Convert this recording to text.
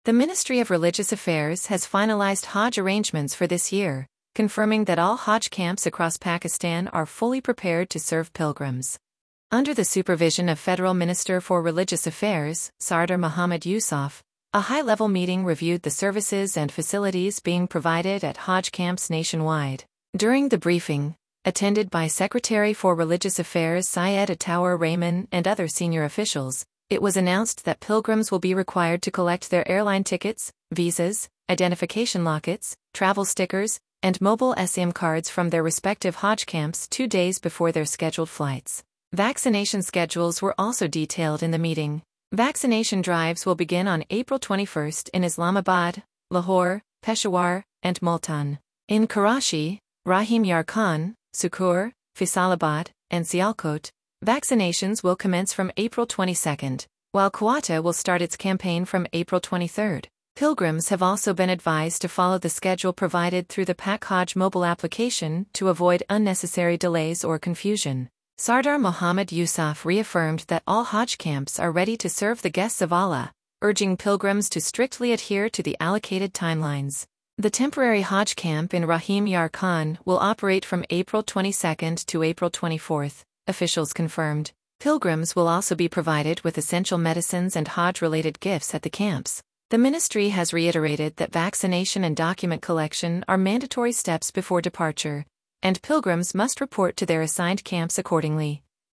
The Ministry of Religious Affairs has finalized Hajj arrangements for this year, confirming that all Hajj camps across Pakistan are fully prepared to serve pilgrims. Under the supervision of Federal Minister for Religious Affairs, Sardar Mohammad Yusuf, a high-level meeting reviewed the services and facilities being provided at Hajj camps nationwide. During the briefing, attended by Secretary for Religious Affairs Syed Atawar Rahman and other senior officials, it was announced that pilgrims will be required to collect their airline tickets, visas, identification lockets, travel stickers, and mobile SIM cards from their respective Hajj camps 2 days before their scheduled flights. Vaccination schedules were also detailed in the meeting. Vaccination drives will begin on April 21 in Islamabad, Lahore, Peshawar, and Multan. In Karachi, Rahim Yar Khan, Sukur, Faisalabad, and Sialkot, vaccinations will commence from April 22, while Quetta will start its campaign from April 23. Pilgrims have also been advised to follow the schedule provided through the Pak Hajj mobile application to avoid unnecessary delays or confusion. Sardar Mohammad Yusuf reaffirmed that all Hajj camps are ready to serve the guests of Allah, urging pilgrims to strictly adhere to the allocated timelines. The temporary Hajj camp in Rahim Yar Khan will operate from April 22 to April 24, officials confirmed. Pilgrims will also be provided with essential medicines and Hajj-related gifts at the camps. The ministry has reiterated that vaccination and document collection are mandatory steps before departure, and pilgrims must report to their assigned camps accordingly.